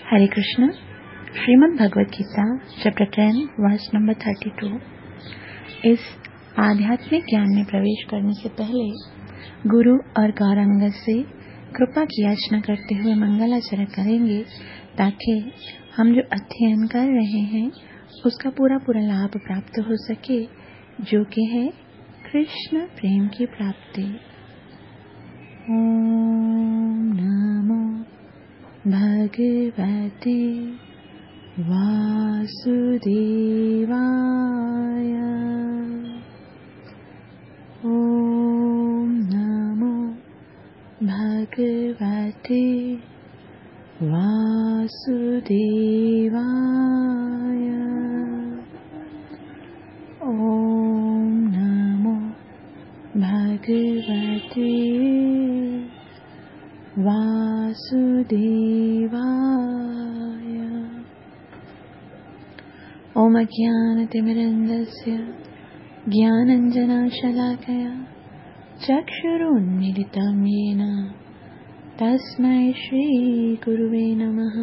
हरे Krishna. Shrimad Bhagavad Gita chapter 10 verse number 32। इस आध्यात्मिक ज्ञान में प्रवेश करने से पहले गुरु और गौरांग से कृपा की याचना करते हुए मंगलाचरण करेंगे, ताकि हम जो अध्ययन कर रहे हैं उसका पूरा लाभ प्राप्त हो सके, जो कि है कृष्ण प्रेम की प्राप्ति। ओम नमो भगवते वासुदेवाय। ओम नमो भगवते वासुदेवाय। ओम नमो भगवते वासुदेवाय। ओम अज्ञानतिमिरन्धस्य ज्ञानाञ्जनशलाकया चक्षुरुन्मीलितं येन तस्मै श्रीगुरुवे नमः।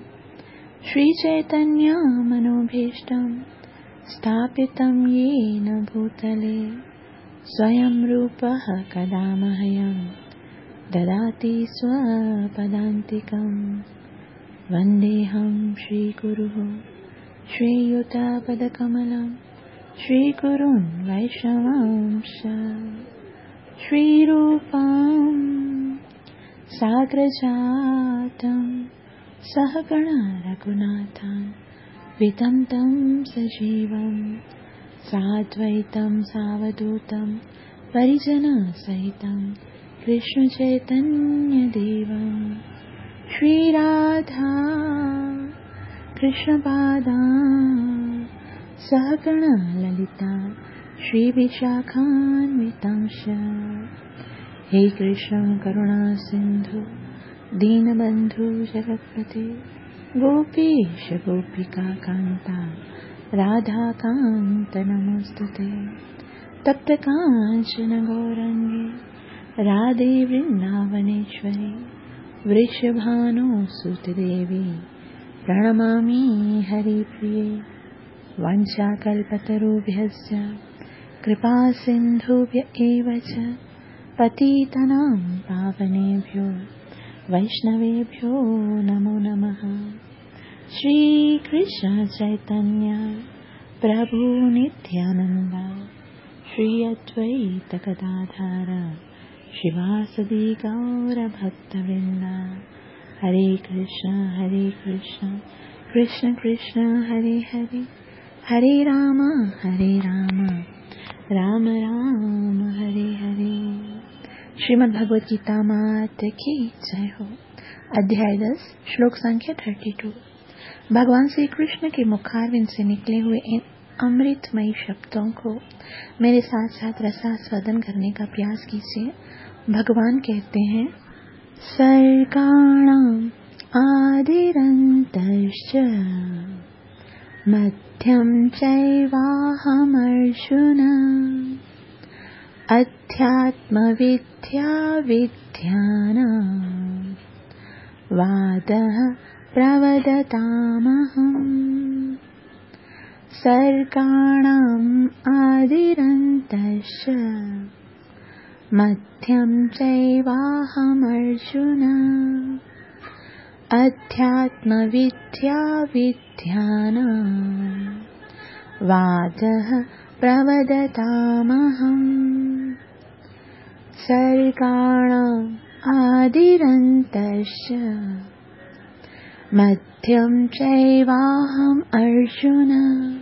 श्रीचैतन्यमनोभीष्टं स्थापितं येन भूतले स्वयं रूपः कदा मह्यं ददाति स्वपदान्तिकं। वन्देऽहं श्रीगुरुः श्रीयुतपदकमलं श्रीगुरुन् वैष्णवांश। श्रीरूपं साग्रजातं सहगण रघुनाथं विततं सजीवं साद्वैतं सावधूतं परिजनसहितं कृष्ण चैतन्यदेवं श्रीराधा कृष्णपादान् सहगण ललिता श्रीविशाखान्वितांश। हे कृष्ण करुणा सिंधु दीनबंधु जगत्पते गोपीश गोपिका कांता राधा कांत नमोस्तुते। तप्त कांचन गौरंगी राधे वृंदावनेश्वरी वृषभानुसुते देवी प्रणमामि हरिप्रिये। वाञ्छाकल्पतरुभ्यश्च कृपा सिन्धुभ्य एव च पतितानां पावनेभ्यो वैष्णवेभ्यो नमो नमः। श्रीकृष्ण चैतन्य प्रभु नित्यानन्द श्री अद्वैत गदाधर शिवासदि गौरभक्तवृन्द। हरे कृष्ण कृष्ण कृष्ण हरे हरे, हरे राम राम राम हरे हरे। श्रीमद् भगवद गीता माता की जय हो। अध्याय 10 श्लोक संख्या 32। भगवान श्री कृष्ण के मुखारविंद से निकले हुए इन अमृतमयी शब्दों को मेरे साथ साथ रसास्वादन करने का प्रयास कीजिए। भगवान कहते हैं, सर्गाणाम् आदिरन्तश्च मध्यं चैवाहमर्जुन अध्यात्मविद्या विद्यानां वादः प्रवदतामहम्। सर्गाणाम् आदिरन्तश्च मध्यं चैवाहमर्जुन अध्यात्मविद्या विद्यानां वादः प्रवदतामहम्। सर्गाणाम् आदिरन्तश्च मध्यं चैवाहम् अर्जुन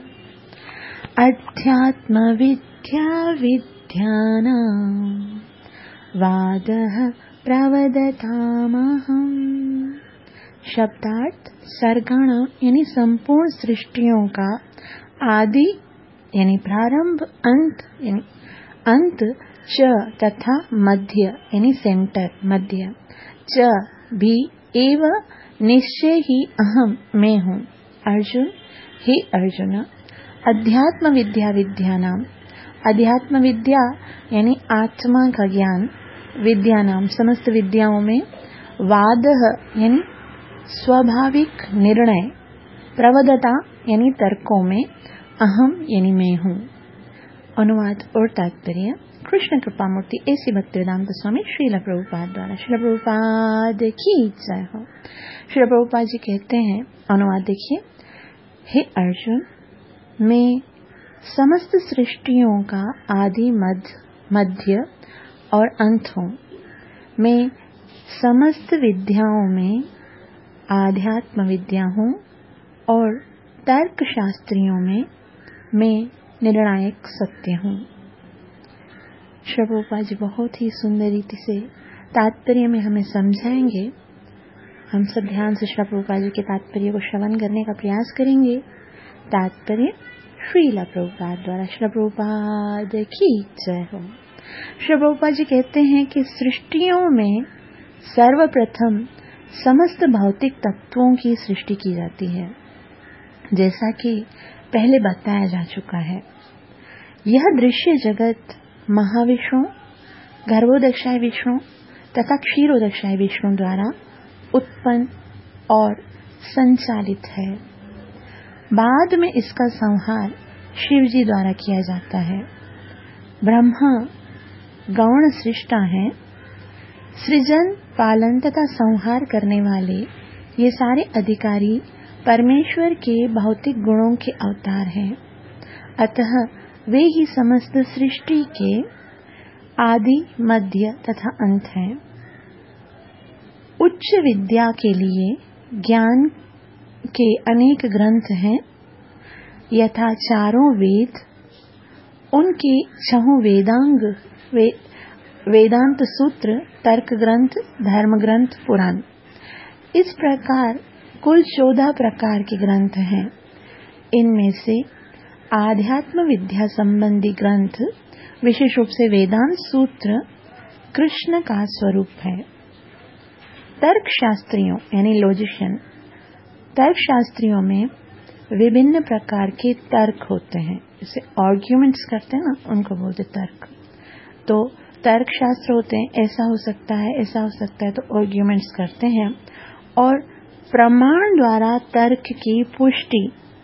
अध्यात्मविद्या विद्यानां वादः प्रवदतामहम्। शब्दार्थ, सर्गाण यानी संपूर्ण सृष्टियों का, आदि यानी प्रारंभ, अंत यानी अंत, च तथा मध्य यानी सेंटर मध्य, च भी, एव निश्चय ही, अहम मैं हूँ। अर्जुन हे अर्जुन, अध्यात्म विद्या विद्यानाम, अध्यात्म विद्या यानी आत्मा का ज्ञान, विद्यानाम समस्त विद्याओं में, वादः यानी स्वाभाविक निर्णय, प्रवदता यानी तर्कों में, अहम यानी मैं हूँ। अनुवाद और तात्पर्य कृष्ण कृपा मूर्ति ऐसी भक्तिवेदांत स्वामी श्रील प्रभुपाद द्वारा। श्रील प्रभुपाद की जय हो। श्रील प्रभुपाद जी कहते हैं, अनुवाद देखिए, हे अर्जुन, मैं समस्त सृष्टियों का आदि मध्य और अंत हूँ। मैं समस्त विद्याओं में आध्यात्म विद्या हूँ और तर्क शास्त्रियों में मैं निर्णायक सत्य हूँ। श्री प्रभुपाद जी बहुत ही सुंदर रीति से तात्पर्य में हमें समझाएंगे। हम सब ध्यान से श्री प्रभुपाद जी के तात्पर्य को श्रवण करने का प्रयास करेंगे। तात्पर्य श्रील प्रभुपाद द्वारा। श्री प्रभुपाद की जय हो। श्री प्रभुपाद जी कहते हैं कि सृष्टियों में सर्वप्रथम समस्त भौतिक तत्वों की सृष्टि की जाती है, जैसा कि पहले बताया जा चुका है। यह दृश्य जगत महाविष्णु, गर्भोदक्षाय विष्णु तथा क्षीरोदक्षाय विष्णु द्वारा उत्पन्न और संचालित है। बाद में इसका संहार शिव जी द्वारा किया जाता है। ब्रह्मा गौण सृष्टा है। सृजन, पालन तथा संहार करने वाले ये सारे अधिकारी परमेश्वर के भौतिक गुणों के अवतार हैं। अतः वे ही समस्त सृष्टि के आदि, मध्य तथा अंत हैं। उच्च विद्या के लिए ज्ञान के अनेक ग्रंथ हैं, यथा चारों वेद, उनके छहों वेदांत सूत्र, तर्क ग्रंथ, धर्म ग्रंथ, पुराण। इस प्रकार कुल 14 प्रकार के ग्रंथ हैं। इनमें से आध्यात्म विद्या संबंधी ग्रंथ, विशेष रूप से वेदांत सूत्र, कृष्ण का स्वरूप है। तर्क शास्त्रियों यानी लॉजिशियन, तर्क शास्त्रियों में विभिन्न प्रकार के तर्क होते हैं। जैसे आर्ग्यूमेंट्स करते हैं ना, उनको बोलते तर्क। तो तर्क शास्त्र होते हैं, ऐसा हो सकता है, ऐसा हो सकता है, तो आर्ग्यूमेंट्स करते हैं। और प्रमाण द्वारा तर्क की पुष्टि,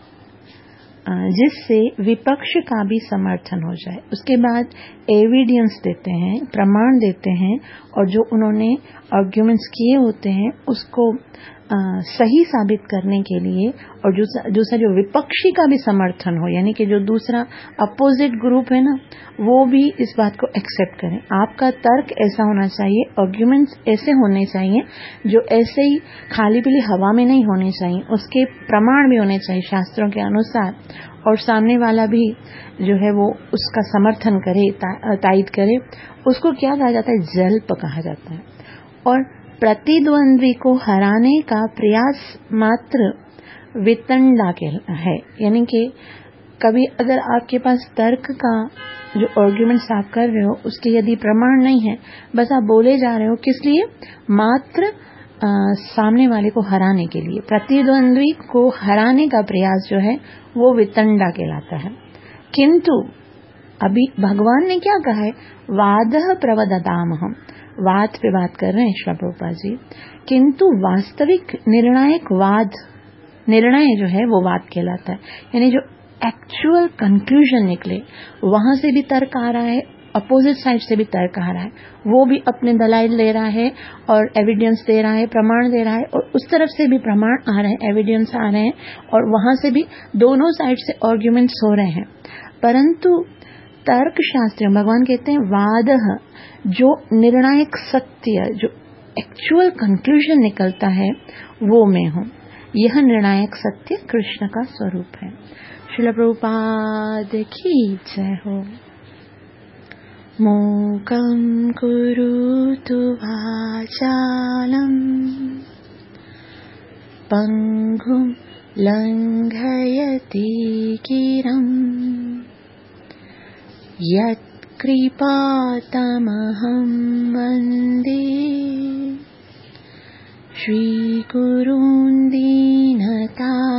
जिससे विपक्ष का भी समर्थन हो जाए। उसके बाद एविडेंस देते हैं, प्रमाण देते हैं, और जो उन्होंने आर्ग्यूमेंट्स किए होते हैं उसको सही साबित करने के लिए, और दूसरा जो विपक्षी का भी समर्थन हो, यानी कि जो दूसरा अपोजिट ग्रुप है ना, वो भी इस बात को एक्सेप्ट करें। आपका तर्क ऐसा होना चाहिए, आर्ग्यूमेंट्स ऐसे होने चाहिए, जो ऐसे ही खाली पीली हवा में नहीं होने चाहिए, उसके प्रमाण भी होने चाहिए शास्त्रों के अनुसार, और सामने वाला भी जो है वो उसका समर्थन करे, तायद करे। उसको क्या कहा जाता है? जल्प कहा जाता है। और प्रतिद्वंद्वी को हराने का प्रयास मात्र वितंडा है। यानी कि कभी अगर आपके पास तर्क का जो आर्ग्यूमेंट्स आप कर रहे हो उसके यदि प्रमाण नहीं है, बस आप बोले जा रहे हो, किस लिए? मात्र सामने वाले को हराने के लिए। प्रतिद्वंद्वी को हराने का प्रयास जो है वो वितंडा कहलाता है। किंतु अभी भगवान ने क्या कहा है? वादः प्रवदतामहम्। वाद पे बात कर रहे हैं श्री प्रभुपाद जी। किंतु वास्तविक निर्णायक वाद, निर्णय जो है वो वाद कहलाता है। यानी जो एक्चुअल कंक्लूजन निकले, वहां से भी तर्क आ रहा है, अपोजिट साइड से भी तर्क आ रहा है, वो भी अपने दलाइल ले रहा है और एविडेंस दे रहा है, प्रमाण दे रहा है, और उस तरफ से भी प्रमाण आ रहे हैं, एविडेंस आ रहे हैं, और वहां से भी दोनों साइड से आर्ग्यूमेंट्स हो रहे हैं। परंतु तर्क शास्त्र भगवान कहते हैं वादः, जो निर्णायक सत्य, जो एक्चुअल कंक्लूजन निकलता है वो मैं हूँ। यह निर्णायक सत्य कृष्ण का स्वरूप है। श्रील प्रभुपाद की जय हो। मूकं करोतु वाचालं पंगुं लंघयति गिरं यत्कृपातमहं वन्दे श्रीगुरुं दीनतारणम्।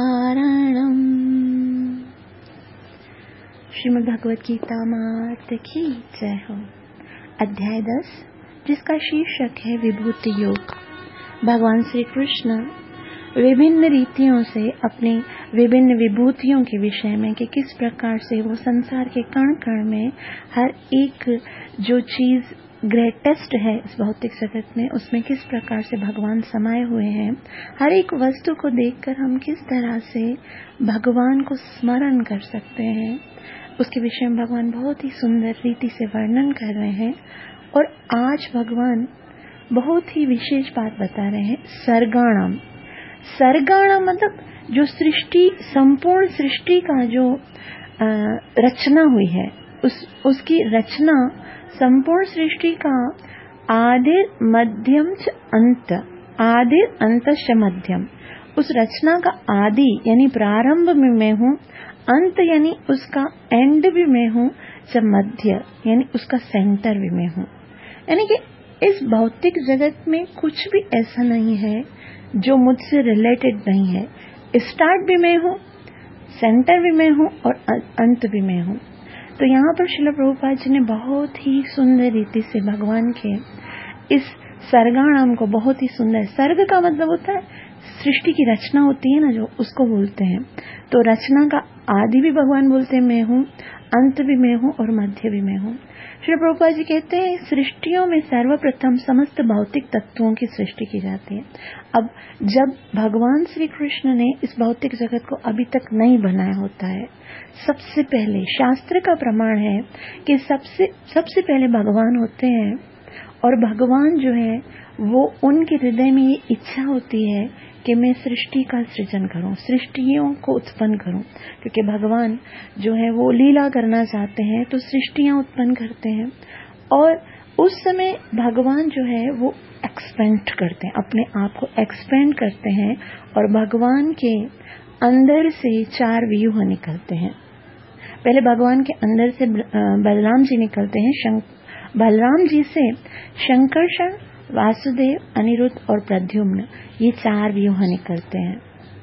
श्रीमद् भगवत गीता माता की जय हो। अध्याय 10, जिसका शीर्षक है विभूति योग। भगवान श्री कृष्ण विभिन्न रीतियों से अपनी विभिन्न विभूतियों के विषय में कि किस प्रकार से वो संसार के कण कण में हर एक जो चीज ग्रेटेस्ट है इस भौतिक जगत में, उसमें किस प्रकार से भगवान समाये हुए हैं। हर एक वस्तु को देखकर हम किस तरह से भगवान को स्मरण कर सकते हैं, उसके विषय में भगवान बहुत ही सुंदर रीति से वर्णन कर रहे हैं। और आज भगवान बहुत ही विशेष बात बता रहे हैं, सर्गाणाम। सर्गाणाम मतलब जो सृष्टि, संपूर्ण सृष्टि का जो रचना हुई है, उसकी रचना, संपूर्ण सृष्टि का आदिर मध्यम च अंत, आदिर अंतश्च मध्यम, उस रचना का आदि यानी प्रारंभ में मैं हूँ, अंत यानी उसका एंड भी मैं हूँ, च मध्य यानी उसका सेंटर भी मैं हूँ। यानी कि इस भौतिक जगत में कुछ भी ऐसा नहीं है जो मुझसे रिलेटेड नहीं है। स्टार्ट भी मैं हूँ, सेंटर भी मैं हूँ और अंत भी मैं हूँ। तो यहाँ पर श्रील प्रभुपाद जी ने बहुत ही सुंदर रीति से भगवान के इस सर्गाणाम को बहुत ही सुंदर, सर्ग का मतलब होता है सृष्टि की रचना होती है ना, जो उसको बोलते हैं। तो रचना का आदि भी भगवान बोलते हैं मैं हूँ, अंत भी मैं हूँ और मध्य भी मैं हूँ। श्री प्रभुपाद जी कहते हैं सृष्टियों में सर्वप्रथम समस्त भौतिक तत्वों की सृष्टि की जाती है। अब जब भगवान श्री कृष्ण ने इस भौतिक जगत को अभी तक नहीं बनाया होता है, सबसे पहले शास्त्र का प्रमाण है कि सबसे पहले भगवान होते हैं। और भगवान जो है वो उनके हृदय में ये इच्छा होती है कि मैं सृष्टि का सृजन करूं, सृष्टियों को उत्पन्न करूं, क्योंकि भगवान जो है वो लीला करना चाहते हैं तो सृष्टियां उत्पन्न करते हैं। और उस समय भगवान जो है वो एक्सपेंड करते हैं, अपने आप को एक्सपेंड करते हैं और भगवान के अंदर से 4 व्यूह निकलते हैं। पहले भगवान के अंदर से बलराम जी निकलते हैं, बलराम जी से शंकरषण, वासुदेव, अनिरुद्ध और प्रद्युम्न, ये 4 व्यूह निकलते हैं।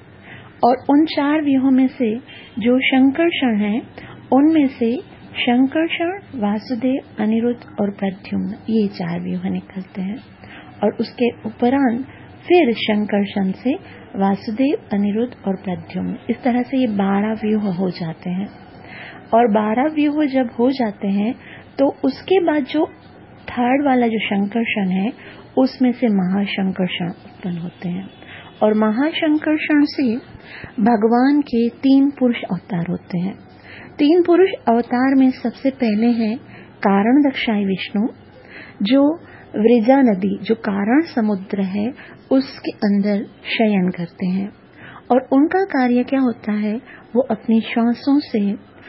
और उन 4 व्यूहों में से जो शंकरषण हैं, उनमें से शंकरषण, वासुदेव, अनिरुद्ध और प्रद्युम्न, ये 4 व्यूह निकलते हैं। और उसके उपरांत फिर शंकरषण से वासुदेव, अनिरुद्ध और प्रद्युम्न, इस तरह से ये 12 व्यूह हो जाते हैं। और 12 व्यूह जब हो जाते हैं तो उसके बाद जो थर्ड वाला जो शंकरषण है, उसमें से महाशंकरषण उत्पन्न होते हैं। और महाशंकरषण से भगवान के 3 पुरुष अवतार होते हैं। 3 पुरुष अवतार में सबसे पहले हैं कारण दक्षाई विष्णु, जो वृजा नदी, जो कारण समुद्र है, उसके अंदर शयन करते हैं। और उनका कार्य क्या होता है, वो अपनी श्वासों से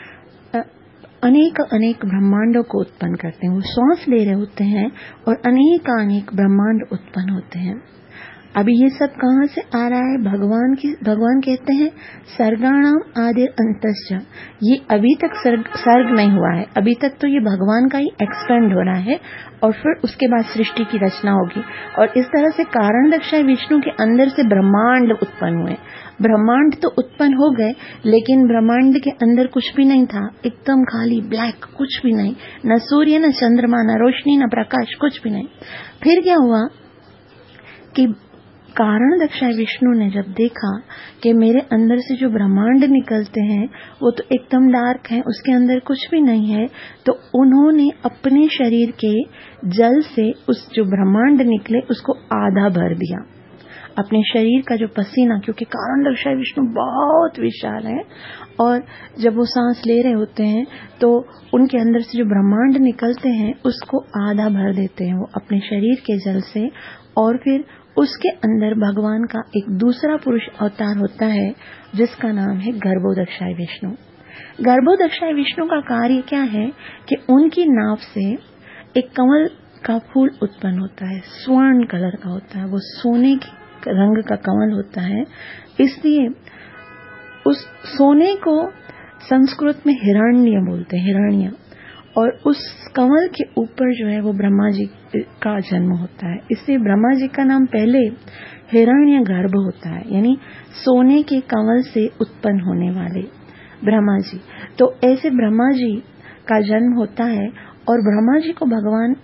अनेक ब्रह्मांडों को उत्पन्न करते हैं। वो श्वास ले रहे होते हैं और अनेक ब्रह्मांड उत्पन्न होते हैं। अभी ये सब कहाँ से आ रहा है, भगवान कहते हैं सर्गाणाम आदिर अंतश्च, ये अभी तक सर्ग नहीं हुआ है, अभी तक तो ये भगवान का ही एक्सपेंड हो रहा है और फिर उसके बाद सृष्टि की रचना होगी। और इस तरह से कारण दक्षाई विष्णु के अंदर से ब्रह्मांड उत्पन्न हुए। ब्रह्मांड तो उत्पन्न हो गए, लेकिन ब्रह्मांड के अंदर कुछ भी नहीं था, एकदम खाली ब्लैक, कुछ भी नहीं, न सूर्य, न चंद्रमा, न रोशनी, न प्रकाश, कुछ भी नहीं। फिर क्या हुआ कि कारण दक्षाई विष्णु ने जब देखा कि मेरे अंदर से जो ब्रह्मांड निकलते हैं वो तो एकदम डार्क है, उसके अंदर कुछ भी नहीं है, तो उन्होंने अपने शरीर के जल से उस जो ब्रह्मांड निकले उसको आधा भर दिया। अपने शरीर का जो पसीना, क्योंकि कारण दक्षाई विष्णु बहुत विशाल है और जब वो सांस ले रहे होते हैं तो उनके अंदर से जो ब्रह्मांड निकलते हैं उसको आधा भर देते हैं वो अपने शरीर के जल से। और फिर उसके अंदर भगवान का एक दूसरा पुरुष अवतार होता है जिसका नाम है गर्भोदक्षाई विष्णु। गर्भोदक्षाई विष्णु का कार्य क्या है कि उनकी नाभ से एक कमल का फूल उत्पन्न होता है, स्वर्ण कलर का होता है, वो सोने के रंग का कमल होता है। इसलिए उस सोने को संस्कृत में हिरण्य बोलते हैं, हिरण्य। और उस कमल के ऊपर जो है वो ब्रह्मा जी का जन्म होता है, इसलिए ब्रह्मा जी का नाम पहले हिरण्य गर्भ होता है, यानी सोने के कमल से उत्पन्न होने वाले ब्रह्मा जी। तो ऐसे ब्रह्मा जी का जन्म होता है और ब्रह्मा जी को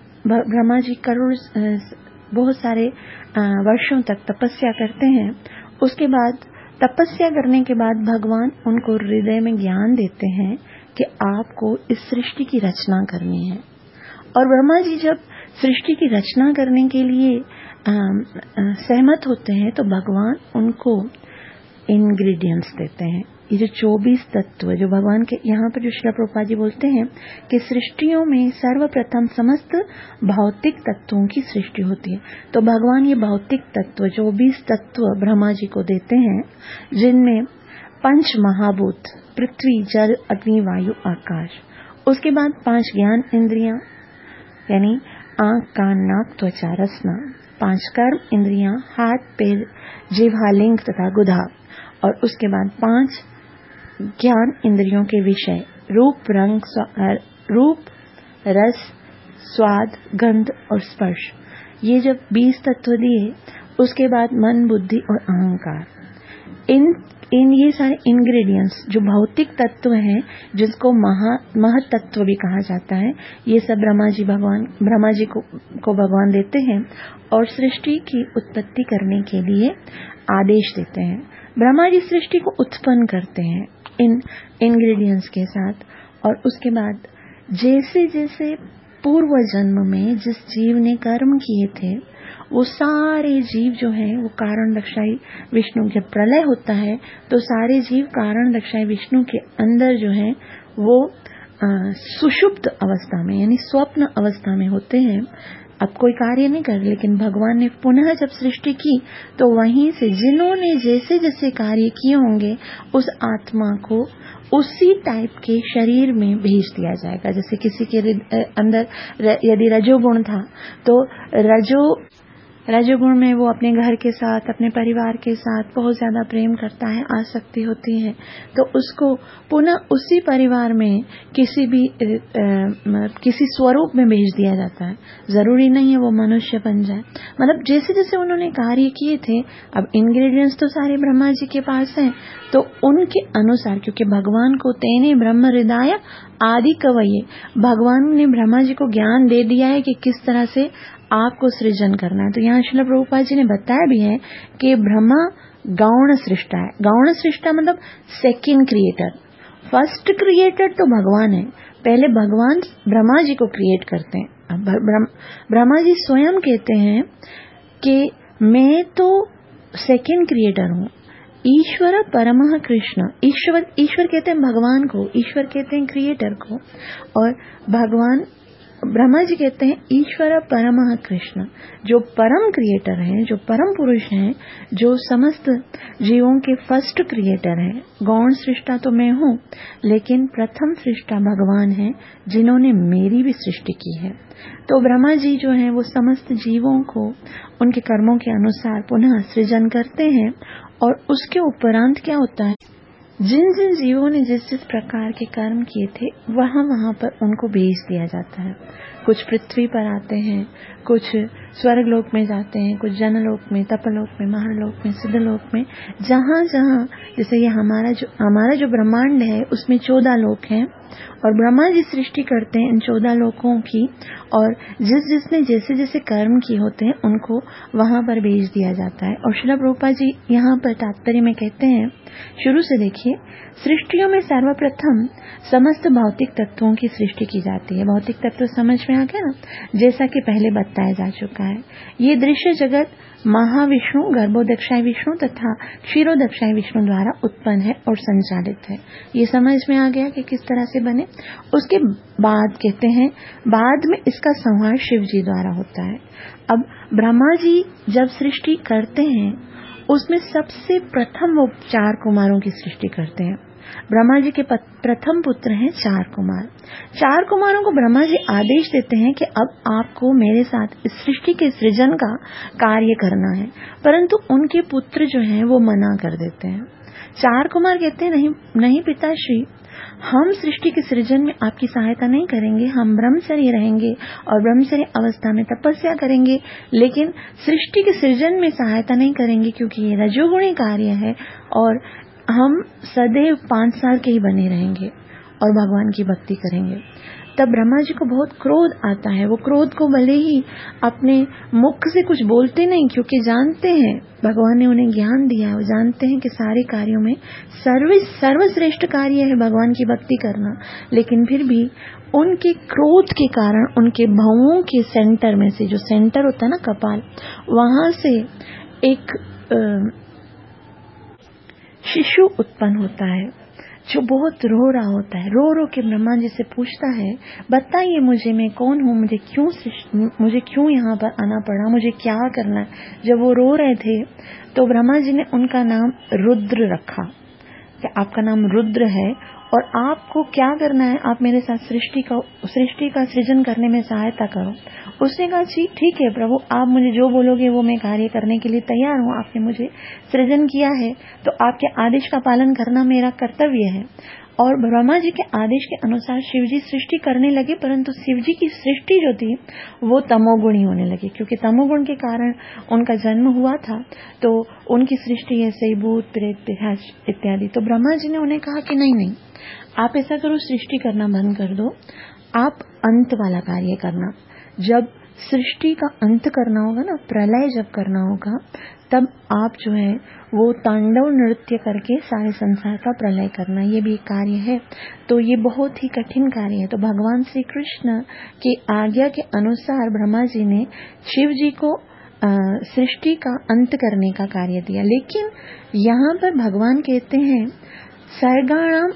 ब्रह्मा जी करोड़ बहुत सारे वर्षों तक तपस्या करते हैं उसके बाद तपस्या करने के बाद भगवान उनको हृदय में ज्ञान देते हैं कि आपको इस सृष्टि की रचना करनी है। और ब्रह्मा जी जब सृष्टि की रचना करने के लिए सहमत होते हैं तो भगवान उनको इंग्रेडिएंट्स देते हैं। ये जो 24 तत्व जो भगवान के यहाँ पर जो श्रील प्रभुपाद जी बोलते हैं कि सृष्टियों में सर्वप्रथम समस्त भौतिक तत्वों की सृष्टि होती है, तो भगवान ये भौतिक तत्व 24 तत्व ब्रह्मा जी को देते हैं, जिनमें पंच महाभूत पृथ्वी, जल, अग्नि, वायु, आकाश। उसके बाद 5 ज्ञान इंद्रियां यानी आंख, कान, नाक, त्वचा, रसना। 5 कर्म इंद्रियां हाथ, पैर, जिह्वा, लिंग तथा गुदा। और उसके बाद 5 ज्ञान इंद्रियों के विषय रूप, रस, स्वाद, गंध और स्पर्श। ये जब 20 तत्व दिए, उसके बाद मन, बुद्धि और अहंकार। इन ये सारे इंग्रेडिएंट्स जो भौतिक तत्व हैं, जिसको महतत्व भी कहा जाता है, ये सब ब्रह्मा जी को भगवान देते हैं और सृष्टि की उत्पत्ति करने के लिए आदेश देते हैं। ब्रह्मा जी सृष्टि को उत्पन्न करते हैं इन इंग्रेडिएंट्स के साथ। और उसके बाद जैसे जैसे पूर्व जन्म में जिस जीव ने कर्म किए थे, वो सारे जीव जो हैं वो कारण रक्षाई विष्णु, जब प्रलय होता है तो सारे जीव कारण रक्षाई विष्णु के अंदर जो हैं वो सुषुप्त अवस्था में यानी स्वप्न अवस्था में होते हैं। अब कोई कार्य नहीं कर, लेकिन भगवान ने पुनः जब सृष्टि की तो वहीं से जिन्होंने जैसे जैसे कार्य किए होंगे उस आत्मा को उसी टाइप के शरीर में भेज दिया जाएगा। जैसे किसी के अंदर यदि रजोगुण था तो रजोगुण में वो अपने घर के साथ, अपने परिवार के साथ बहुत ज्यादा प्रेम करता है, आसक्ति होती है, तो उसको पुनः उसी परिवार में किसी स्वरूप में भेज दिया जाता है। जरूरी नहीं है वो मनुष्य बन जाए। मतलब जैसे जैसे उन्होंने कार्य किए थे, अब इंग्रेडिएंट्स तो सारे ब्रह्मा जी के पास हैं, तो उनके अनुसार, क्योंकि भगवान को तेने ब्रह्म हृदय आदि कवये, भगवान ने ब्रह्मा जी को ज्ञान दे दिया है कि किस तरह से आपको सृजन करना है। तो यहाँ श्रील प्रभुपाद जी ने बताया भी है कि ब्रह्मा गौण सृष्टा है। गौण सृष्टा मतलब सेकंड क्रिएटर। फर्स्ट क्रिएटर तो भगवान है, पहले भगवान ब्रह्मा जी को क्रिएट करते हैं। ब्रह्मा जी स्वयं कहते हैं कि मैं तो सेकंड क्रिएटर हूँ। ईश्वर परमः कृष्ण, ईश्वर कहते हैं भगवान को, ईश्वर कहते हैं क्रिएटर को, और भगवान ब्रह्मा जी कहते हैं ईश्वर परमः कृष्ण, जो परम क्रिएटर हैं, जो परम पुरुष हैं, जो समस्त जीवों के फर्स्ट क्रिएटर हैं। गौण सृष्टा तो मैं हूँ, लेकिन प्रथम सृष्टा भगवान हैं, जिन्होंने मेरी भी सृष्टि की है। तो ब्रह्मा जी जो हैं वो समस्त जीवों को उनके कर्मों के अनुसार पुनः सृजन करते हैं। और उसके उपरांत क्या होता है, जिन जिन जीवों ने जिस जिस प्रकार के कर्म किए थे वहां पर उनको भेज दिया जाता है। कुछ पृथ्वी पर आते हैं, कुछ स्वर्ग लोक में जाते हैं, कुछ जनलोक में, तपलोक में, महलोक में, सिद्धलोक में, जहाँ जहाँ, जैसे ये हमारा जो ब्रह्मांड है उसमें 14 लोक हैं और ब्रह्मा जी सृष्टि करते हैं इन 14 लोकों की। और जिसने जैसे जैसे कर्म किए होते हैं उनको वहां पर भेज दिया जाता है। और श्रील प्रभुपाद जी यहाँ पर तात्पर्य में कहते हैं, शुरू से देखिए, सृष्टियों में सर्वप्रथम समस्त भौतिक तत्वों की सृष्टि की जाती है। भौतिक तत्व समझ में आ गया ना, जैसा कि पहले बताया जा चुका है। ये दृश्य जगत महाविष्णु, गर्भोदक्षाय विष्णु तथा क्षीरोदक्षाय विष्णु द्वारा उत्पन्न है और संचालित है। ये समझ में आ गया कि किस तरह से बने। उसके बाद कहते हैं, बाद में इसका संहार शिव जी द्वारा होता है। अब ब्रह्मा जी जब सृष्टि करते हैं उसमें सबसे प्रथम वो 4 कुमारों की सृष्टि करते हैं। ब्रह्मा जी के प्रथम पुत्र हैं 4 कुमार। 4 कुमारों को ब्रह्मा जी आदेश देते हैं कि अब आपको मेरे साथ इस सृष्टि के सृजन का कार्य करना है, परंतु उनके पुत्र जो हैं वो मना कर देते हैं। 4 कुमार कहते हैं, नहीं पिताश्री, हम सृष्टि के सृजन में आपकी सहायता नहीं करेंगे, हम ब्रह्मचर्य रहेंगे और ब्रह्मचर्य अवस्था में तपस्या करेंगे, लेकिन सृष्टि के सृजन में सहायता नहीं करेंगे क्योंकि ये रजोगुणी कार्य है और हम सदैव 5 साल के ही बने रहेंगे और भगवान की भक्ति करेंगे। तब ब्रह्मा जी को बहुत क्रोध आता है। वो क्रोध को भले ही अपने मुख से कुछ बोलते नहीं, क्योंकि जानते हैं भगवान ने उन्हें ज्ञान दिया, वो जानते हैं कि सारे कार्यों में सर्वश्रेष्ठ कार्य है भगवान की भक्ति करना, लेकिन फिर भी उनके क्रोध के कारण उनके भवों के सेंटर में से, जो सेंटर होता है ना कपाल, वहां से एक शिशु उत्पन्न होता है जो बहुत रो रहा होता है। रो रो के ब्रह्मा जी से पूछता है, बताइए मुझे, मैं कौन हूँ, मुझे क्यों यहाँ पर आना पड़ा, मुझे क्या करना है। जब वो रो रहे थे तो ब्रह्मा जी ने उनका नाम रुद्र रखा, कि आपका नाम रुद्र है और आपको क्या करना है, आप मेरे साथ सृष्टि का सृजन करने में सहायता करो। उसने कहा ठीक है प्रभु, आप मुझे जो बोलोगे वो मैं कार्य करने के लिए तैयार हूँ। आपने मुझे सृजन किया है तो आपके आदेश का पालन करना मेरा कर्तव्य है। और ब्रह्मा जी के आदेश के अनुसार शिव जी सृष्टि करने लगे, परंतु शिव जी की सृष्टि जो थी वो तमोगुणी होने लगी, क्योंकि तमोगुण के कारण उनका जन्म हुआ था। तो उनकी सृष्टि ऐसे ही भूत प्रेत पिशाच इत्यादि। तो ब्रह्मा जी ने उन्हें कहा कि नहीं, आप ऐसा करो, सृष्टि करना बंद कर दो, आप अंत वाला कार्य करना। जब सृष्टि का अंत करना होगा ना, प्रलय जब करना होगा, तब आप जो है वो तांडव नृत्य करके सारे संसार का प्रलय करना, ये भी एक कार्य है। तो ये बहुत ही कठिन कार्य है। तो भगवान श्री कृष्ण की आज्ञा के अनुसार ब्रह्मा जी ने शिव जी को सृष्टि का अंत करने का कार्य दिया। लेकिन यहाँ पर भगवान कहते हैं सर्गाणाम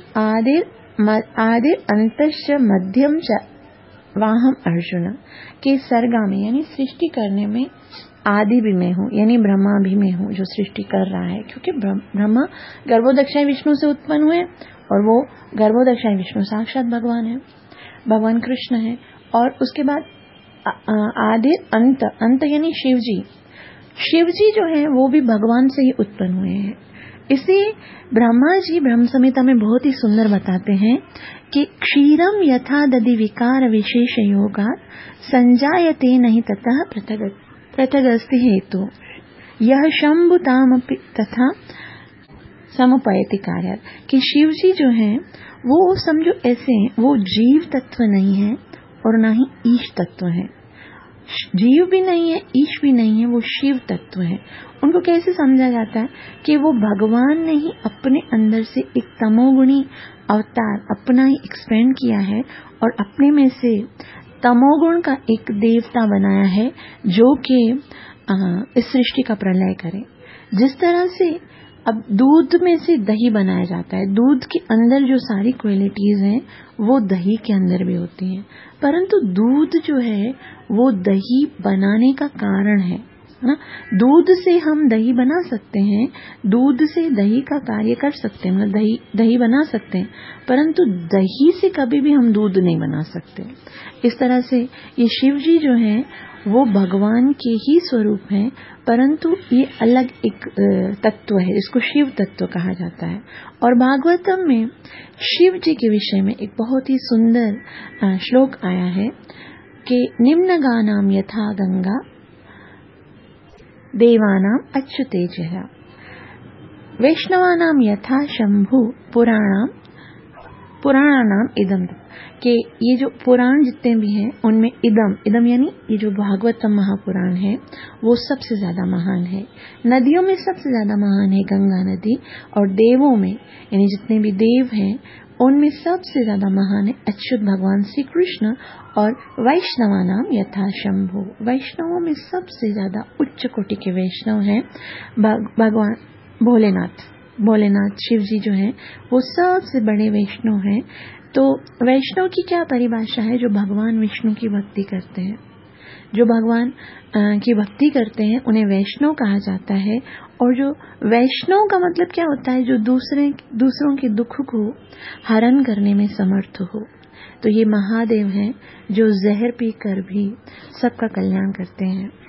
आदिर अंतश्च मध्यम च वाहम अर्जुन, के सर्गा में यानी सृष्टि करने में आदि भी मैं हूँ, यानी ब्रह्मा भी मैं हूँ जो सृष्टि कर रहा है। क्योंकि ब्रह्मा गर्भोदक्षाय विष्णु से उत्पन्न हुए और वो गर्भोदक्षाय विष्णु साक्षात भगवान है, भगवान कृष्ण है। और उसके बाद आदि अंत यानी शिव जी जो है वो भी भगवान से ही उत्पन्न हुए हैं। इसे ब्रह्मा जी ब्रह्म संहिता में बहुत ही सुंदर बताते हैं कि क्षीरम यथा दधि विकार विशेष योगा संजायते नहीं ततः पृथगस्ति हेतु यह शंभुताम तथा समुपयति कार्य। कि शिव जी जो हैं वो समझो ऐसे हैं, वो जीव तत्व नहीं है और ना ही ईश तत्व है। जीव भी नहीं है, ईश भी नहीं है, वो शिव तत्व है। उनको कैसे समझा जाता है कि वो भगवान ने ही अपने अंदर से एक तमोगुणी अवतार अपना ही एक्सपेंड किया है और अपने में से तमोगुण का एक देवता बनाया है जो कि इस सृष्टि का प्रलय करे। जिस तरह से अब दूध में से दही बनाया जाता है, दूध के अंदर जो सारी क्वालिटीज हैं वो दही के अंदर भी होती हैं, परंतु दूध जो है वो दही बनाने का कारण है ना। दूध से हम दही बना सकते हैं, दूध से दही का कार्य कर सकते हैं, मतलब दही बना सकते हैं, परंतु दही से कभी भी हम दूध नहीं बना सकते। इस तरह से ये शिव जी जो हैं वो भगवान के ही स्वरूप हैं, परंतु ये अलग एक तत्व है, इसको शिव तत्व कहा जाता है। और भागवतम में शिव जी के विषय में एक बहुत ही सुंदर श्लोक आया है कि निम्न गानाम यथा गंगा देवानाम अच्युतेजः वैष्णवानाम यथा शंभु पुराणानाम इदम। कि ये जो पुराण जितने भी हैं उनमें इदम यानी ये जो भागवतम महापुराण है वो सबसे ज्यादा महान है। नदियों में सबसे ज्यादा महान है गंगा नदी, और देवों में यानी जितने भी देव हैं उनमें सबसे ज्यादा महान है अच्युत भगवान श्री कृष्ण। और वैष्णवा नाम यथा शंभु, वैष्णवों में सबसे ज्यादा उच्च कोटि के वैष्णव हैं भगवान भोलेनाथ शिव जी जो हैं वो सबसे बड़े वैष्णव हैं। तो वैष्णव की क्या परिभाषा है? जो भगवान विष्णु की भक्ति करते हैं, जो भगवान की भक्ति करते हैं उन्हें वैष्णव कहा जाता है। और जो वैष्णव का मतलब क्या होता है? जो दूसरों के दुख को हरण करने में समर्थ हो। तो ये महादेव हैं जो जहर पीकर भी सबका कल्याण करते हैं।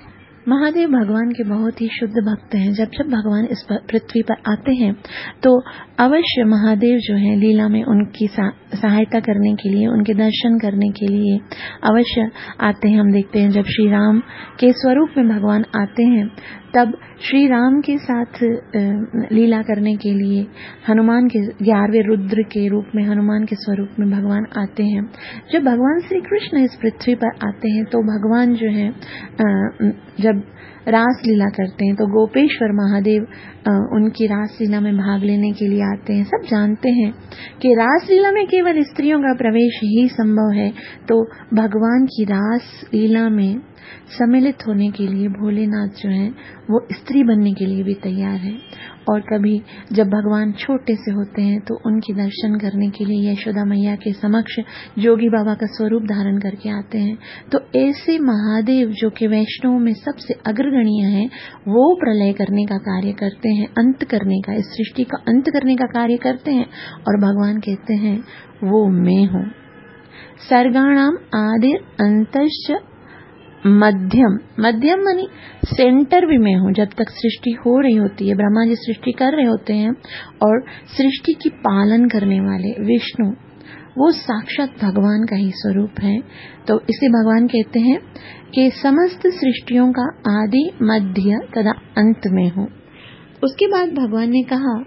महादेव भगवान के बहुत ही शुद्ध भक्त हैं। जब जब भगवान इस पृथ्वी पर आते हैं तो अवश्य महादेव जो है लीला में उनकी सहायता करने के लिए, उनके दर्शन करने के लिए अवश्य आते हैं। हम देखते हैं जब श्री राम के स्वरूप में भगवान आते हैं तब श्री राम के साथ लीला करने के लिए हनुमान के 11वें रुद्र के रूप में हनुमान के स्वरूप में भगवान आते हैं। जब भगवान श्री कृष्ण इस पृथ्वी पर आते हैं तो भगवान जो है जब रास लीला करते हैं तो गोपेश्वर महादेव उनकी रास लीला में भाग लेने के लिए आते हैं। सब जानते हैं कि रास लीला में केवल स्त्रियों का प्रवेश ही संभव है, तो भगवान की रास लीला में सम्मिलित होने के लिए भोलेनाथ जो है वो स्त्री बनने के लिए भी तैयार है। और कभी जब भगवान छोटे से होते हैं तो उनके दर्शन करने के लिए यशोदा मैया के समक्ष जोगी बाबा का स्वरूप धारण करके आते हैं। तो ऐसे महादेव जो कि वैष्णवों में सबसे अग्रगण्य हैं, वो प्रलय करने का कार्य करते हैं, अंत करने का, इस सृष्टि का अंत करने का कार्य करते हैं। और भगवान कहते हैं वो मैं हूँ। सर्गाणाम आदिर अंतश्च मध्यम, मध्यम मानी सेंटर भी मैं हूँ। जब तक सृष्टि हो रही होती है, ब्रह्मा जी सृष्टि कर रहे होते हैं और सृष्टि की पालन करने वाले विष्णु वो साक्षात भगवान का ही स्वरूप है। तो इसे भगवान कहते हैं कि समस्त सृष्टियों का आदि मध्य तथा अंत में हूँ। उसके बाद भगवान ने कहा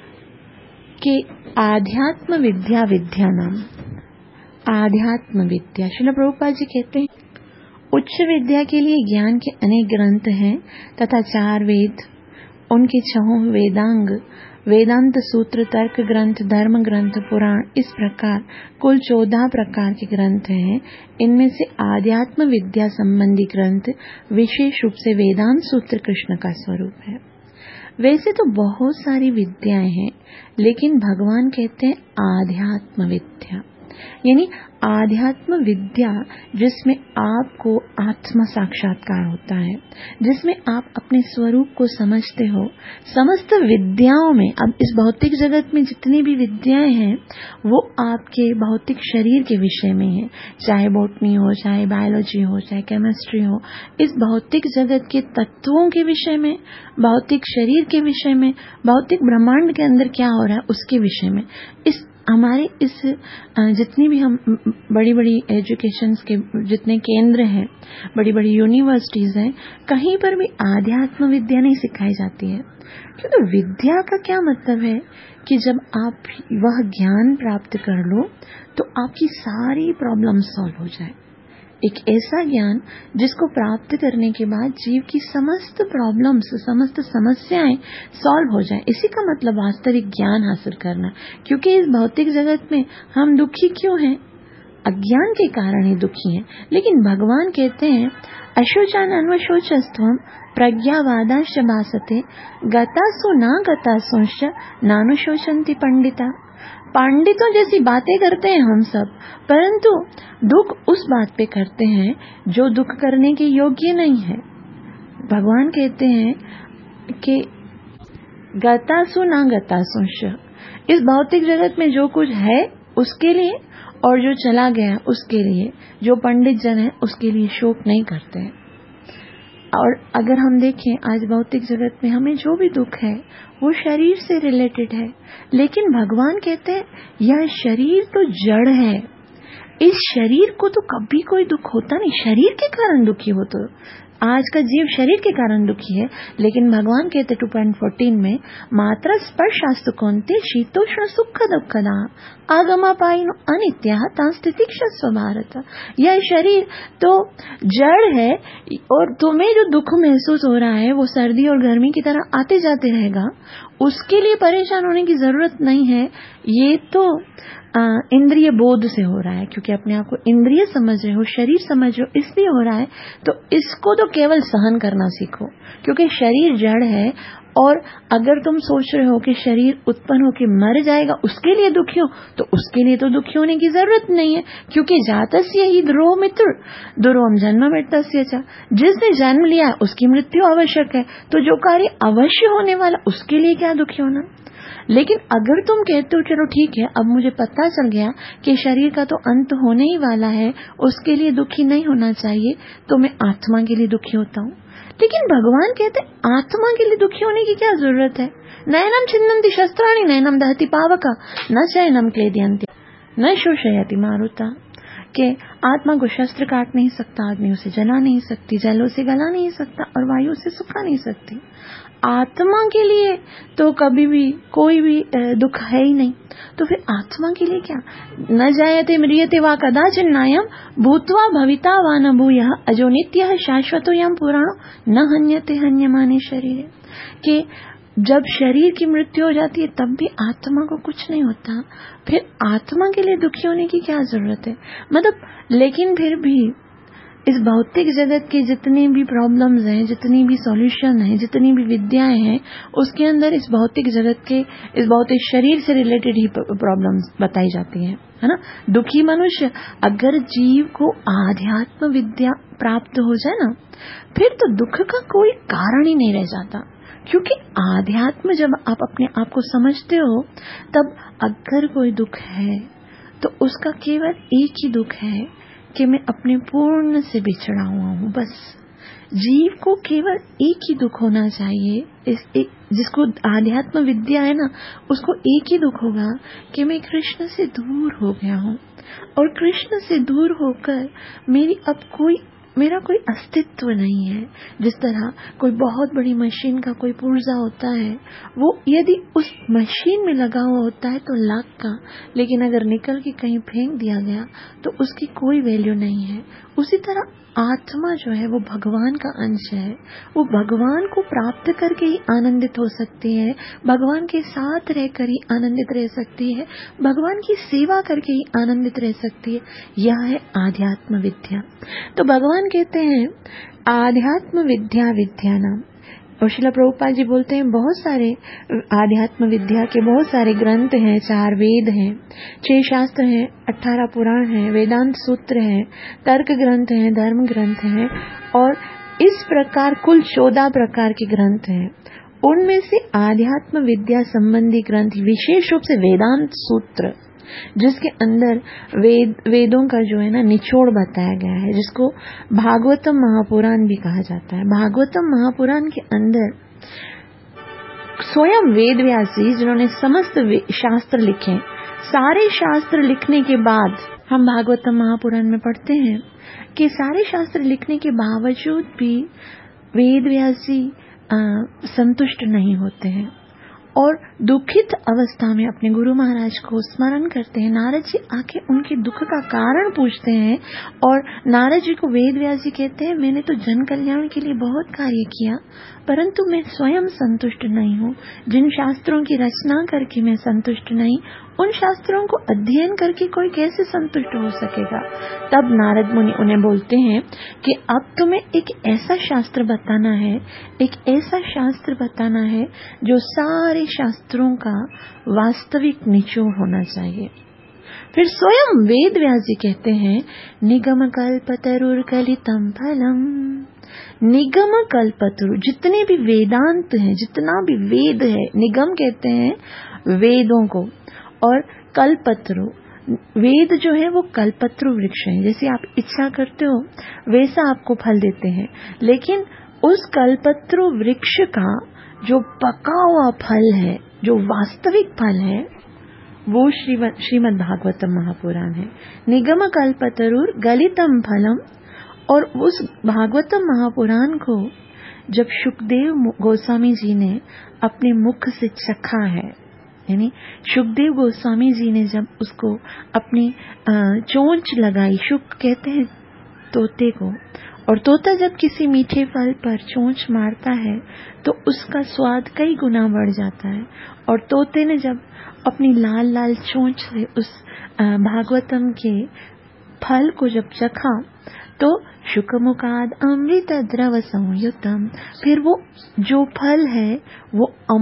कि आध्यात्म विद्या विद्या नाम, आध्यात्म विद्या, श्रील प्रभुपाद जी कहते हैं उच्च विद्या के लिए ज्ञान के अनेक ग्रंथ हैं तथा 4 वेद, उनके 6 वेदांग, वेदांत सूत्र, तर्क ग्रंथ, धर्म ग्रंथ, पुराण, इस प्रकार कुल 14 प्रकार के ग्रंथ हैं। इनमें से आध्यात्म विद्या संबंधी ग्रंथ विशेष रूप से वेदांत सूत्र कृष्ण का स्वरूप है। वैसे तो बहुत सारी विद्याएं हैं, लेकिन भगवान कहते हैं आध्यात्म विद्या, यानी आध्यात्म विद्या जिसमें आपको आत्म साक्षात्कार होता है, जिसमें आप अपने स्वरूप को समझते हो। समस्त विद्याओं में, अब इस भौतिक जगत में जितनी भी विद्याएं हैं वो आपके भौतिक शरीर के विषय में है, चाहे बॉटनी हो, चाहे बायोलॉजी हो, चाहे केमिस्ट्री हो। इस भौतिक जगत के तत्वों के विषय में, भौतिक शरीर के विषय में, भौतिक ब्रह्मांड के अंदर क्या हो रहा है उसके विषय में। इस हमारे इस जितनी भी हम बड़ी बड़ी एजुकेशंस के जितने केंद्र हैं, बड़ी बड़ी यूनिवर्सिटीज हैं, कहीं पर भी आध्यात्म विद्या नहीं सिखाई जाती है। क्योंकि विद्या का क्या मतलब है कि जब आप वह ज्ञान प्राप्त कर लो तो आपकी सारी प्रॉब्लम सॉल्व हो जाए। एक ऐसा ज्ञान जिसको प्राप्त करने के बाद जीव की समस्त प्रॉब्लम्स, समस्त समस्याएं सॉल्व हो जाए। इसी का मतलब वास्तविक ज्ञान हासिल करना। क्योंकि इस भौतिक जगत में हम दुखी क्यों हैं? अज्ञान के कारण ही दुखी हैं। लेकिन भगवान कहते हैं अशोचान अन्वशोचस्त्वम प्रज्ञावादाश्च भासते गतासु न गतासुश्च नानुशोचन्ति पंडिता। पंडितों जैसी बातें करते हैं हम सब, परंतु दुख उस बात पे करते हैं जो दुख करने के योग्य नहीं है। भगवान कहते हैं कि गतासु ना गतासुश्च, इस भौतिक जगत में जो कुछ है उसके लिए और जो चला गया उसके लिए, जो पंडित जन है उसके लिए शोक नहीं करते हैं। और अगर हम देखें आज भौतिक जगत में हमें जो भी दुख है वो शरीर से रिलेटेड है, लेकिन भगवान कहते हैं यह शरीर तो जड़ है, इस शरीर को तो कभी कोई दुख होता नहीं। शरीर के कारण दुखी हो तो आज का जीव शरीर के कारण दुखी है, लेकिन भगवान कहते 2.14 में मात्रा स्पर्शास्तु कौन्ते शीतोष्ण सुख दुखदा आगमापायिनो अनित्या तांस्तितिक्षस्व भारत। यह शरीर तो जड़ है और तुम्हें जो दुख महसूस हो रहा है वो सर्दी और गर्मी की तरह आते जाते रहेगा, उसके लिए परेशान होने की जरूरत नहीं है। ये तो इंद्रिय बोध से हो रहा है, क्योंकि अपने आप को इंद्रिय समझ रहे हो, शरीर समझ रहे हो, इसलिए हो रहा है। तो इसको तो केवल सहन करना सीखो, क्योंकि शरीर जड़ है। और अगर तुम सोच रहे हो कि शरीर उत्पन्न होकर मर जाएगा उसके लिए दुखी हो, तो उसके लिए तो दुखी होने की जरूरत नहीं है, क्योंकि जातस्य ही ध्रुव मित्र दुर्वम जन्म मृतस्य च। जिसने जन्म लिया उसकी मृत्यु आवश्यक है, तो जो कार्य अवश्य होने वाला उसके लिए क्या दुखी होना। लेकिन अगर तुम कहते हो चलो ठीक है, अब मुझे पता चल गया कि शरीर का तो अंत होने ही वाला है, उसके लिए दुखी नहीं होना चाहिए, तो मैं आत्मा के लिए दुखी होता हूँ। लेकिन भगवान कहते आत्मा के लिए दुखी होने की क्या जरूरत है? नयनम छिन्नन्ति शस्त्राणि नयनम दहति पावका न चैनम क्लेदयन्ति न शोषयति मारुता। कि आत्मा को शस्त्र काट नहीं सकता, अग्नि उसे जला नहीं सकती, जल उसे गला नहीं सकता और वायु उसे सुखा नहीं सकती। आत्मा के लिए तो कभी भी कोई भी दुख है ही नहीं, तो फिर आत्मा के लिए क्या? न जायते म्रियते वा कदाचिन नायम भूत्वा भविता वा न भूयः अजो नित्यः शाश्वतो यम पुराणो न हन्यते हन्यमाने शरीरे। कि जब शरीर की मृत्यु हो जाती है तब भी आत्मा को कुछ नहीं होता, फिर आत्मा के लिए दुखी होने की क्या जरूरत है? मतलब लेकिन फिर भी इस भौतिक जगत की जितनी भी प्रॉब्लम्स हैं, जितनी भी सॉल्यूशन हैं, जितनी भी विद्याएं हैं, उसके अंदर इस भौतिक जगत के, इस भौतिक शरीर से रिलेटेड ही प्रॉब्लम्स बताई जाती हैं, है ना। दुखी मनुष्य, अगर जीव को आध्यात्म विद्या प्राप्त हो जाए ना, फिर तो दुख का कोई कारण ही नहीं रह जाता। क्योंकि आध्यात्म जब आप अपने आप को समझते हो, तब अगर कोई दुख है तो उसका केवल एक ही दुख है कि मैं अपने पूर्ण से बिछड़ा हुआ हूँ। बस जीव को केवल एक ही दुख होना चाहिए। जिसको आध्यात्म विद्या है ना, उसको एक ही दुख होगा कि मैं कृष्ण से दूर हो गया हूँ, और कृष्ण से दूर होकर मेरा कोई अस्तित्व नहीं है। जिस तरह कोई बहुत बड़ी मशीन का कोई पुर्जा होता है, वो यदि उस मशीन में लगा हुआ होता है तो लाख का, लेकिन अगर निकल के कहीं फेंक दिया गया तो उसकी कोई वैल्यू नहीं है। उसी तरह आत्मा जो है वो भगवान का अंश है, वो भगवान को प्राप्त करके ही आनंदित हो सकती है, भगवान के साथ रहकर ही आनंदित रह सकती है, भगवान की सेवा करके ही आनंदित रह सकती है। यह है आध्यात्म विद्या। तो भगवान कहते हैं आध्यात्म विद्या विद्यानाम। और श्रील प्रभुपाद जी बोलते हैं बहुत सारे आध्यात्म विद्या के बहुत सारे ग्रंथ हैं, 4 वेद हैं, 6 शास्त्र हैं, 18 पुराण हैं, वेदांत सूत्र हैं, तर्क ग्रंथ हैं, धर्म ग्रंथ हैं, और इस प्रकार कुल 14 प्रकार के ग्रंथ हैं। उनमें से आध्यात्म विद्या संबंधी ग्रंथ, विशेष रूप से वेदांत सूत्र, जिसके अंदर वेदों का जो है ना निचोड़ बताया गया है, जिसको भागवतम महापुराण भी कहा जाता है। भागवतम महापुराण के अंदर स्वयं वेद व्यास जी, जिन्होंने समस्त शास्त्र लिखे, सारे शास्त्र लिखने के बाद हम भागवतम महापुराण में पढ़ते हैं कि सारे शास्त्र लिखने के बावजूद भी वेद व्यास जी संतुष्ट नहीं होते हैं और दुखित अवस्था में अपने गुरु महाराज को स्मरण करते हैं। नारद जी आके उनके दुख का कारण पूछते हैं, और नारद जी को वेद व्यास जी कहते हैं मैंने तो जन कल्याण के लिए बहुत कार्य किया, परंतु मैं स्वयं संतुष्ट नहीं हूँ। जिन शास्त्रों की रचना करके मैं संतुष्ट नहीं, उन शास्त्रों को अध्ययन करके कोई कैसे संतुष्ट हो सकेगा। तब नारद मुनि उन्हें बोलते हैं कि अब तुम्हें एक ऐसा शास्त्र बताना है, एक ऐसा शास्त्र बताना है जो सारे शास्त्रों का वास्तविक निचोड़ होना चाहिए। फिर स्वयं वेद व्यास जी कहते हैं निगम कल्पतरुर कलितम फलम। निगम कल्पतरु, जितने भी वेदांत हैं, जितना भी वेद है, निगम कहते हैं वेदों को, और कल्पतरु, वेद जो है वो कल्पत्रु वृक्ष है। जैसे आप इच्छा करते हो वैसा आपको फल देते हैं, लेकिन उस कल्पत्रु वृक्ष का जो पका हुआ फल है, जो वास्तविक फल है, वो श्रीमद् भागवतम महापुराण है। निगम कल्पतरुर गलितम फलम। और उस भागवतम महापुराण को जब सुखदेव गोस्वामी जी ने अपने मुख से चखा है, यानी सुखदेव गोस्वामी जी ने जब उसको अपनी चोंच लगाई, शुक कहते हैं तोते को, और तोता जब किसी मीठे फल पर चोंच मारता है तो उसका स्वाद कई गुना बढ़ जाता है। और तोते ने जब अपनी लाल लाल चोंच से उस भागवतम के फल को जब चखा तो शुकमुखाद अमृत द्रव संयुतम, फिर वो जो फल है वो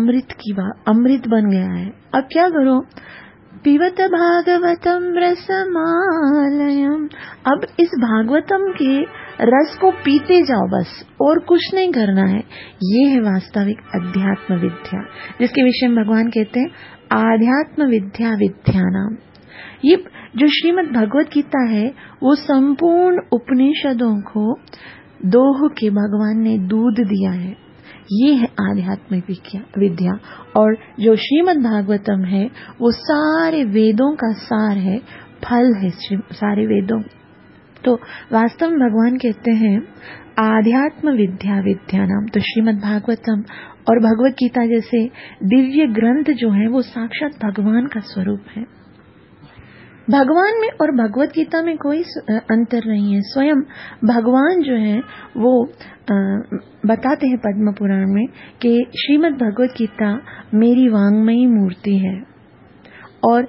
अमृत बन गया है। अब क्या करो, पिबत भागवतम रसमालयम। अब इस भागवतम के रस को पीते जाओ बस, और कुछ नहीं करना है। ये है वास्तविक अध्यात्म विद्या, जिसके विषय में भगवान कहते हैं आध्यात्म विद्या विद्यानाम। ये जो श्रीमद् भगवत गीता है वो संपूर्ण उपनिषदों को दोह के भगवान ने दूध दिया है। ये है आध्यात्मिक विद्या। और जो श्रीमद् भागवतम है वो सारे वेदों का सार है, फल है सारे वेदों। तो वास्तव में भगवान कहते हैं आध्यात्म विद्या विद्यानाम। तो श्रीमद् भागवतम और भगवत गीता जैसे दिव्य ग्रंथ जो है वो साक्षात भगवान का स्वरूप है। भगवान में और भगवत गीता में कोई अंतर नहीं है। स्वयं भगवान जो है वो बताते हैं पद्म पुराण में कि श्रीमद् भगवत गीता मेरी वांग्मयी मूर्ति है। और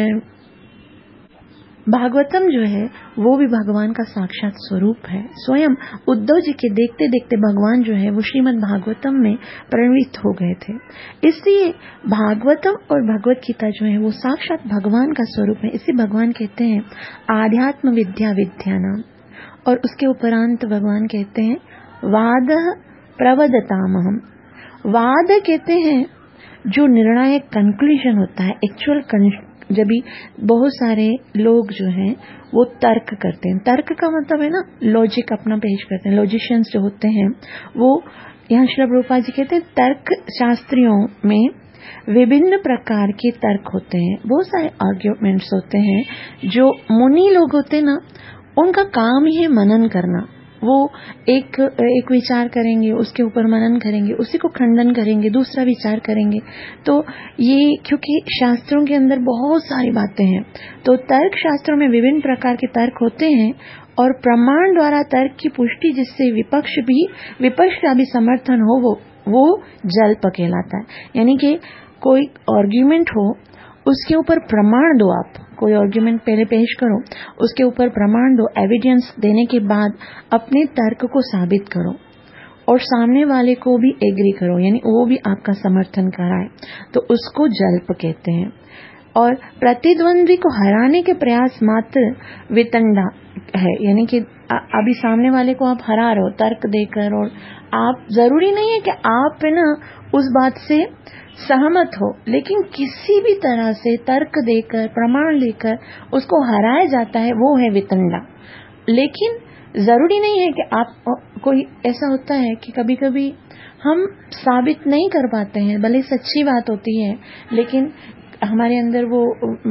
भागवतम जो है वो भी भगवान का साक्षात स्वरूप है। स्वयं उद्धव जी के देखते देखते भगवान जो है वो श्रीमद् भागवतम में प्रविष्ट हो गए थे। इसलिए भागवतम और भगवत गीता जो है वो साक्षात भगवान का स्वरूप है। इसे भगवान कहते हैं आध्यात्म विद्या विद्यानाम। और उसके उपरांत भगवान कहते हैं वाद प्रवदतामहम। वाद कहते हैं जो निर्णायक कंक्लूजन होता है, एक्चुअल जब भी बहुत सारे लोग जो हैं वो तर्क करते हैं। तर्क का मतलब है ना लॉजिक अपना पेश करते हैं। लॉजिशियंस जो होते हैं वो, यहाँ श्री प्रभुपाद जी कहते हैं तर्क शास्त्रियों में विभिन्न प्रकार के तर्क होते हैं, बहुत सारे आर्ग्यूमेंट्स होते हैं। जो मुनि लोग होते हैं ना उनका काम ही है मनन करना। वो एक विचार करेंगे, उसके ऊपर मनन करेंगे, उसी को खंडन करेंगे, दूसरा विचार करेंगे। तो ये क्योंकि शास्त्रों के अंदर बहुत सारी बातें हैं, तो तर्क शास्त्रों में विभिन्न प्रकार के तर्क होते हैं। और प्रमाण द्वारा तर्क की पुष्टि जिससे विपक्ष का भी समर्थन हो वो जल्प कहलाता है। यानी कि कोई आर्ग्यूमेंट हो उसके ऊपर प्रमाण दो। आप कोई आर्ग्यूमेंट पहले पेश करो, उसके ऊपर प्रमाण दो, एविडेंस देने के बाद अपने तर्क को साबित करो और सामने वाले को भी एग्री करो, यानी वो भी आपका समर्थन कराए, तो उसको जल्प कहते हैं। और प्रतिद्वंद्वी को हराने के प्रयास मात्र वितंडा है। यानी कि अभी सामने वाले को आप हरा रहे हो तर्क देकर, और आप जरूरी नहीं है कि आप है ना उस बात से सहमत हो, लेकिन किसी भी तरह से तर्क देकर प्रमाण लेकर उसको हराया जाता है, वो है वितंडा। लेकिन जरूरी नहीं है कि आप, कोई ऐसा होता है कि कभी कभी हम साबित नहीं कर पाते हैं, भले सच्ची बात होती है लेकिन हमारे अंदर वो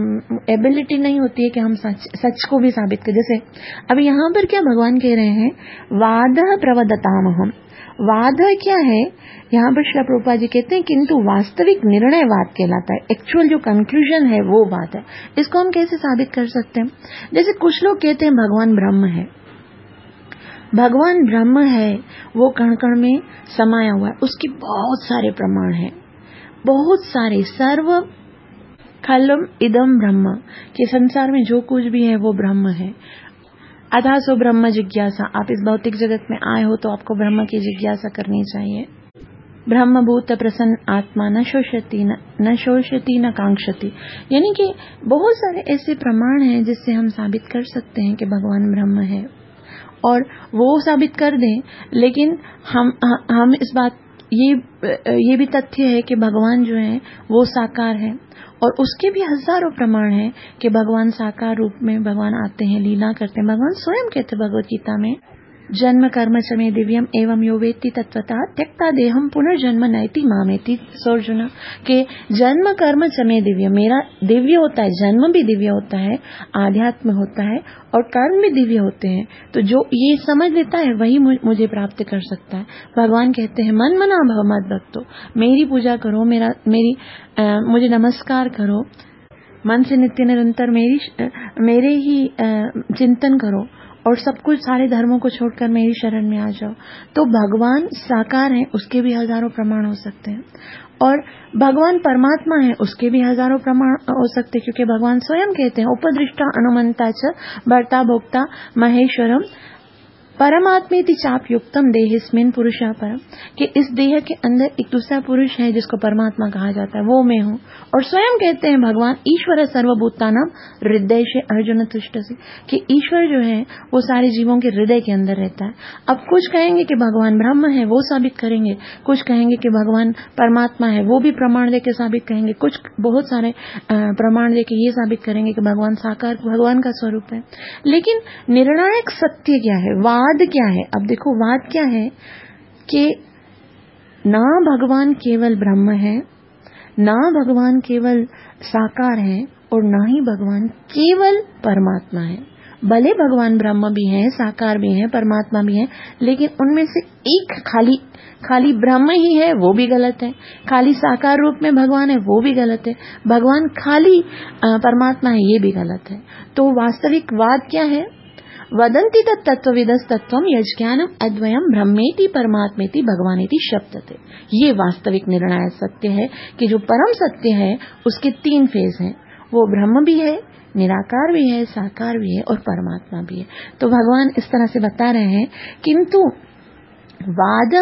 एबिलिटी नहीं होती है कि हम सच को भी साबित करें। जैसे अभी यहाँ पर क्या भगवान कह रहे हैं वाद प्रवदतामहम। वाद क्या है, यहाँ पर श्री प्रभुपाद जी कहते हैं किंतु वास्तविक निर्णय वाद कहलाता है। एक्चुअल जो कंक्लूजन है वो बात है। इसको हम कैसे साबित कर सकते हैं? जैसे कुछ लोग कहते हैं भगवान ब्रह्म है, भगवान ब्रह्म है, वो कण कण में समाया हुआ है, उसके बहुत सारे प्रमाण हैं, बहुत सारे। सर्व खलम इदम ब्रह्म, कि संसार में जो कुछ भी है वो ब्रह्म है। अथा सो ब्रह्म जिज्ञासा, आप इस भौतिक जगत में आए हो तो आपको ब्रह्म की जिज्ञासा करनी चाहिए। ब्रह्म भूत प्रसन्न आत्मा न शोषति न कांक्षति। यानी कि बहुत सारे ऐसे प्रमाण हैं जिससे हम साबित कर सकते हैं कि भगवान ब्रह्म है, और वो साबित कर दें। लेकिन हम इस बात ये भी तथ्य है कि भगवान जो है वो साकार है, और उसके भी हजारों प्रमाण हैं कि भगवान साकार रूप में भगवान आते हैं, लीला करते हैं। भगवान स्वयं कहते हैं भगवत गीता में जन्म कर्म च मे दिव्यम एवं यो वेत्ति तत्वता त्यक्ता देहम पुनर्जन्म नैति मामेति। अर्जुन के जन्म कर्म च मे दिव्य, मेरा दिव्य होता है, जन्म भी दिव्य होता है, आध्यात्म होता है और कर्म भी दिव्य होते हैं। तो जो ये समझ लेता है वही मुझे प्राप्त कर सकता है। भगवान कहते हैं मन मना भव मद भक्तो, मेरी पूजा करो, मुझे नमस्कार करो, मन से नित्य निरंतर मेरे ही चिंतन करो और सब कुछ सारे धर्मों को छोड़कर मेरी शरण में आ जाओ। तो भगवान साकार हैं, उसके भी हजारों प्रमाण हो सकते हैं, और भगवान परमात्मा है, उसके भी हजारों प्रमाण हो सकते हैं, क्योंकि भगवान स्वयं कहते हैं उपदृष्टा अनुमंता च भर्ता भोक्ता महेश्वरम परमात्मेति चाप युक्तम देहिस्मिन पुरुषः परम, कि इस देह के अंदर एक दूसरा पुरुष है जिसको परमात्मा कहा जाता है, वो मैं हूँ। और स्वयं कहते हैं भगवान ईश्वर सर्वभूतानां हृदय से अर्जुन तुष्टसि, कि ईश्वर जो है वो सारे जीवों के हृदय के अंदर रहता है। अब कुछ कहेंगे कि भगवान ब्रह्म है, वो साबित करेंगे, कुछ कहेंगे कि भगवान परमात्मा है, वो भी प्रमाण देके साबित करेंगे, कुछ बहुत सारे प्रमाण देके ये साबित करेंगे कि भगवान साकार भगवान का स्वरूप है। लेकिन निर्णायक सत्य क्या है, वाद क्या है? अब देखो वाद क्या है कि ना भगवान केवल ब्रह्म है, ना भगवान केवल साकार है, और ना ही भगवान केवल परमात्मा है। भले भगवान ब्रह्म भी हैं, साकार भी हैं, परमात्मा भी हैं, लेकिन उनमें से एक खाली ब्रह्म ही है, वो भी गलत है। खाली साकार रूप में भगवान है, वो भी गलत है। भगवान खाली परमात्मा है, ये भी गलत है। तो वास्तविक वाद क्या है? वदन्ति तत्त्वविदस्तत्त्वं यज्ञानम अद्वयम ब्रह्मेति परमात्मेति भगवानेति शब्दते। ये वास्तविक निर्णायक सत्य है कि जो परम सत्य है उसके 3 फेज हैं, वो ब्रह्म भी है, निराकार भी है, साकार भी है और परमात्मा भी है। तो भगवान इस तरह से बता रहे हैं, किंतु वाद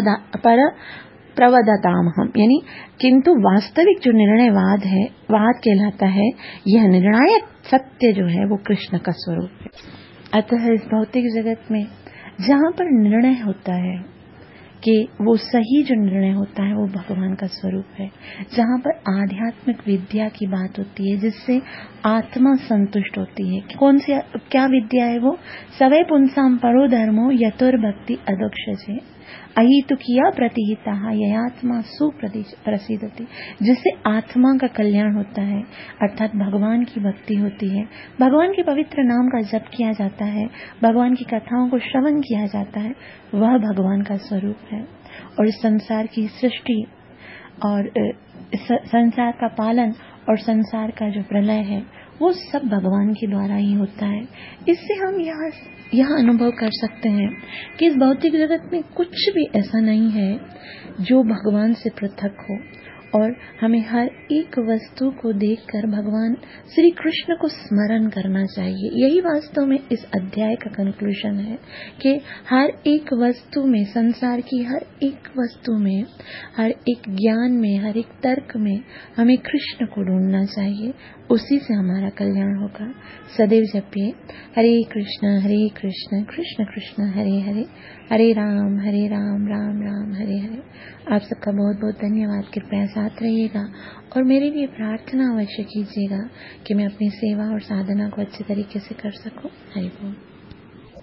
प्रवदताम हम, यानी किंतु वास्तविक जो निर्णयवाद है, वाद कहलाता है, यह निर्णायक सत्य जो है वो कृष्ण का स्वरूप है। अतः इस भौतिक जगत में जहाँ पर निर्णय होता है कि वो सही जो निर्णय होता है वो भगवान का स्वरूप है, जहाँ पर आध्यात्मिक विद्या की बात होती है जिससे आत्मा संतुष्ट होती है। कौन सी क्या विद्या है वो? सवै पुंसाम परो धर्मो यतुर्भक्ति अदोक्षजे अहितु किया प्रतिहिता ययात्मा सुप्रसिद्धति, जिससे आत्मा का कल्याण होता है, अर्थात भगवान की भक्ति होती है, भगवान के पवित्र नाम का जप किया जाता है, भगवान की कथाओं को श्रवण किया जाता है, वह भगवान का स्वरूप है। और संसार की सृष्टि और संसार का पालन और संसार का जो प्रलय है वो सब भगवान के द्वारा ही होता है। इससे हम यह अनुभव कर सकते हैं कि इस भौतिक जगत में कुछ भी ऐसा नहीं है जो भगवान से पृथक हो, और हमें हर एक वस्तु को देखकर भगवान श्री कृष्ण को स्मरण करना चाहिए। यही वास्तव में इस अध्याय का कंक्लूजन है कि हर एक वस्तु में, संसार की हर एक वस्तु में, हर एक ज्ञान में, हर एक तर्क में हमें कृष्ण को ढूंढना चाहिए, उसी से हमारा कल्याण होगा। सदैव जपिए हरे कृष्ण कृष्ण कृष्ण हरे हरे, हरे राम राम राम हरे हरे। आप सबका बहुत बहुत धन्यवाद। कृपया साथ रहिएगा और मेरे लिए प्रार्थना अवश्य कीजिएगा कि मैं अपनी सेवा और साधना को अच्छे तरीके से कर सकूं। हरि बोल।